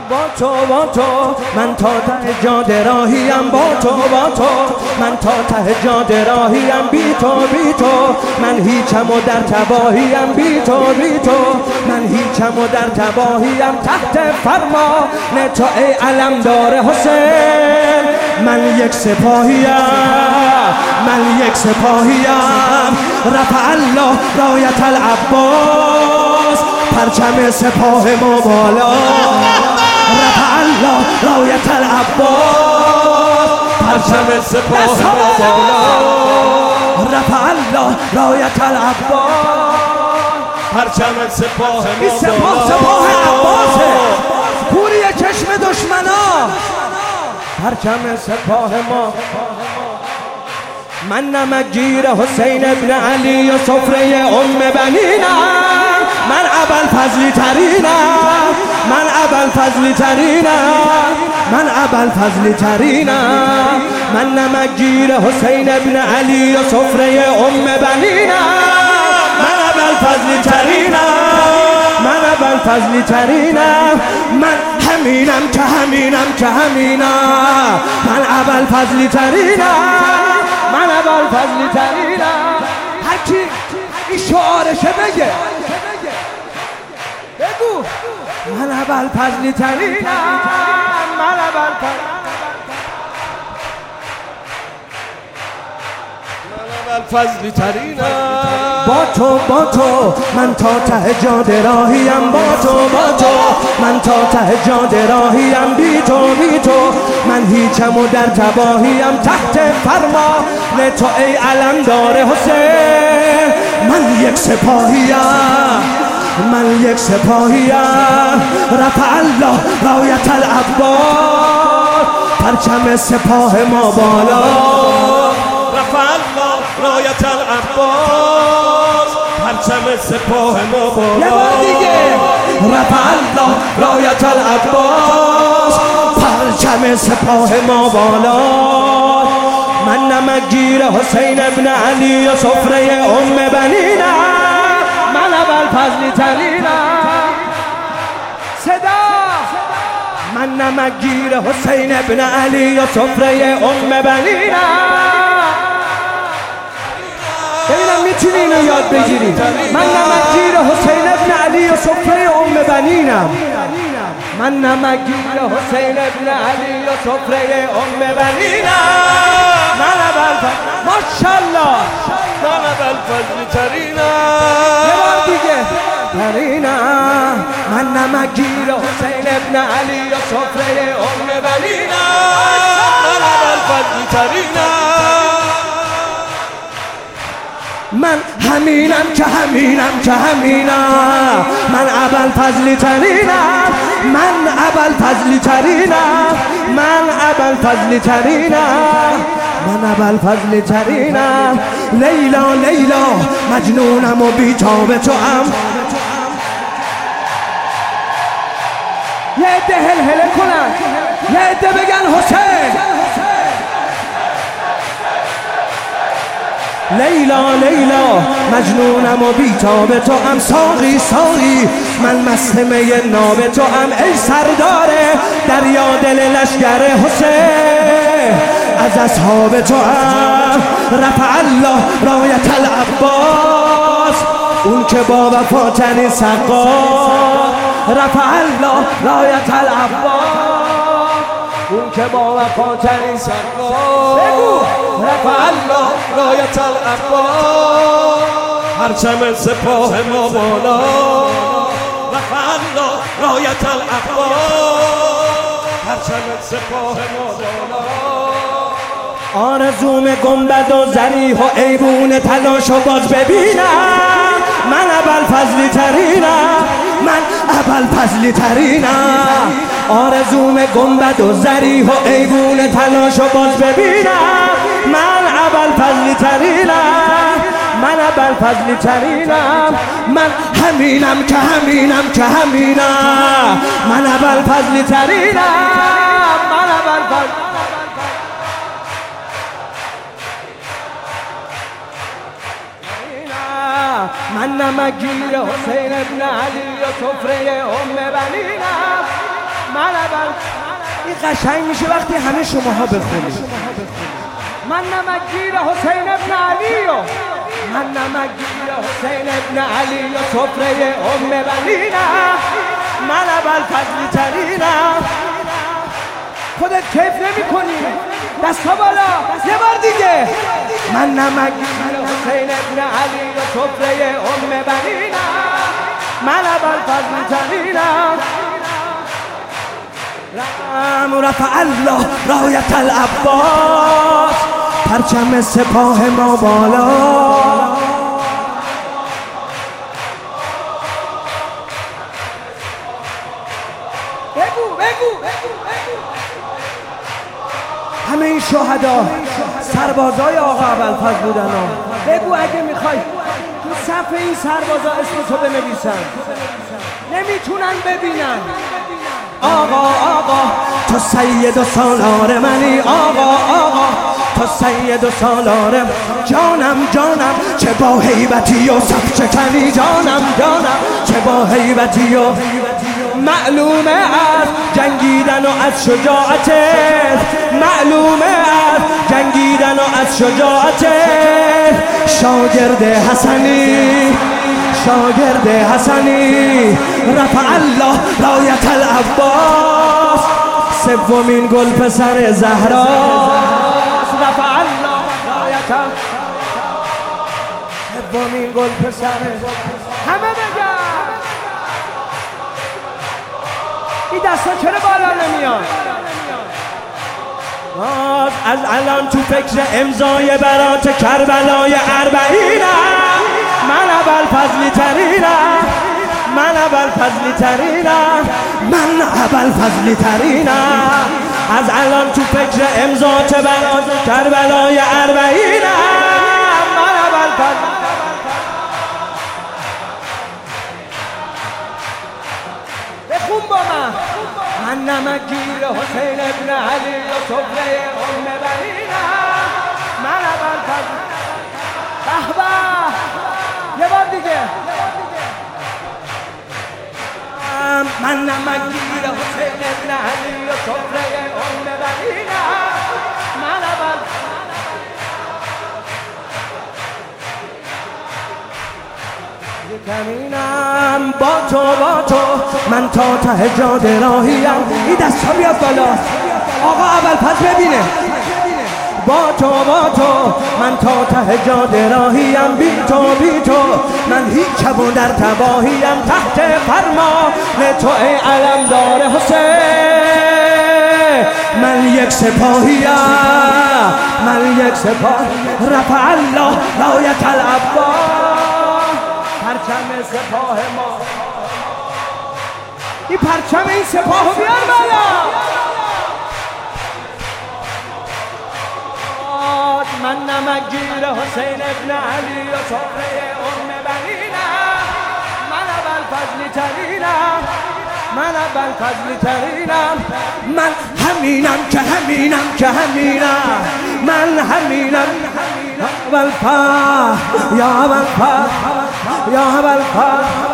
با تو من تا ته جاده راهیم، با تو من تا ته جاده راهیم، بی تو من هیچم و در تباهیم، بی تو من هیچم و در تباهیم. تحت فرمان تو ای علمدار حسین من یک سپاهیم، رفع الله رایت العباس پرچم سپاه ما بالا، رفع الله رایت العباس پرچم سپاه ما بالا، رفع الله رایت العباس پرچم سپاه ما بالا. سپاه عباسه کوری چشم دشمنا، پرچم سپاه ما. من نمکگیر حسین ابن علی و سفره ام بنینم، من ابوالفضلی ترینم، من نمکگیر حسین ابن علی و سفره ام بنینم، من ابوالفضلی ترینم، من همینم که همینم، من ابوالفضلی ترینم، هر کی این شعارشه بگه بگو من ابوالفضلی ترینم، با تو من تا ته جاده راهیم، با تو من تا ته جاده راهیم، بی تو من هیچم و در تباهیم. تحت فرمان تو ای علمدار حسین من یک سپاهیم، رفع الله رایت العباس پرچم سپاه ما بالا، رفع الله رایت العباس پرچم سپاه ما بالا، یه بار دیگه رفع الله رایت العباس پرچم سپاه ما بالا. من نمکگیر حسین ابن علی و سفره ام بنینم، من ابوالفضلی ترینم. صدا من نمکگیر حسین ابن علی و سفره ام بنینم. ببینم میتونی اینو یاد بگیری. من نمکگیر حسین ابن علی و سفره ام بنینم، من نمکگیر حسین ابن علی و سفره ام بنینم، من ابوالفضل ماشاءالله من ابوالفضل ترینم. یه بار دیگه ترینم، من نمکگیر حسین ابن علی و سفره ام بنینم، من ابوالفضل ترینم. من همینم که همینم، من ابوالفضلی ترینم، من ابوالفضلی ترینم. لیلا مجنونم و بیتاب تو هم. یه عده هلهله کنن، یه عده بگن حسین. لیلا مجنونم و بیتاب تو هم. ساقی من مست می ناب تو هم. ای سردار دریا دل لشگر حسین از اصحاب تو هم. رفع الله رایت العباس اون که با وفاترین سقا. رفع الله رایت العباس اون که با وفاترین سقا. بگو رفع الله رایت العباس پرچم سپاه ما بالا. رفع الله رایت العباس پرچم سپاه ما بالا. آرزوم گنبد و ضریح و ایوون تلاشو باز ببینم. من ابوالفضلی ترینم، آرزوم گنبد و ضریح و ایوون تلاشو باز ببینم. من ابوالفضلی ترینم، من همینم که همینم، من ابوالفضلی ترینم، من ابوالفضل. من نمکگیر حسین ابن علی و سفره ام بنینم. این قشنگ میشه وقتی همه شماها بخونید. من نمکگیر حسین ابن علی من نمکگیر حسین ابن علی و سفره ام بنینم، من ابوالفضل ترینم. خودت کیف نمی کنی؟ دستا بالا یه بار دیگه. من نمکگیر حسین ابن علی و سفره ام بنینم، من ابوالفضل ترینم. رفع الله رایت العباس، پرچم سپاه ما بالا. بگو همه این شهدا سربازای آقا ابوالفضل بودن. بگو اگه میخوای تو صف این سربازا اسمشو بنویسن، نمیتونن ببینن. آقا تو سید و سالار منی، آقا تو سید و سالار جانم چه با هیبتی و صف شکنی، جانم چه با هیبتی و معلومه از جنگیدن و از شجاعته، معلومه از جنگیدن و از شجاعته. شاگرد حسنی رفع الله رایت العباس، سومین گل پسر زهرا. رفع الله رایت، سومین گل پسر. همه بگن این دستا چرا بالا نمیاد؟ از الان تو فکر امضای برات کربلای اربعینم، من ابوالفضل ترینم، من ابوالفضل ترینم، من ابوالفضل ترینم. از الان تو فکر امضات برات کربلای اربعینم، من ابوالفضل. بخون با من نمکگیر حسین ابن علی و سفره ام بنینم، من ابوالفضل. یه بار دیگه. من نمکگیر حسین ابن علی و سفره ام بنینم، من ابوالفضل. کمینم با تو من تا ته جاده راهیم. این دست ها بیاد بالا آقا ابوالفضل ببینه. با تو من تا ته جاده راهیم، بی تو من هیچ و در تباهیم. تحت فرمان تو ای علمدار حسین، من یک سپاهیم، من یک سپاه. رفع الله رایت العباس، پرچم سپاه ما. این پرچم این سپاهو بیار بالا. من نمکگیر حسین ابن علی و سفره ام بنینم، من ابوالفضل ترینم، من ابوالفضل ترینم. من همینم که همینم، من همینم. ابوالفضل یا ابوالفضل، یا ابوالفضل.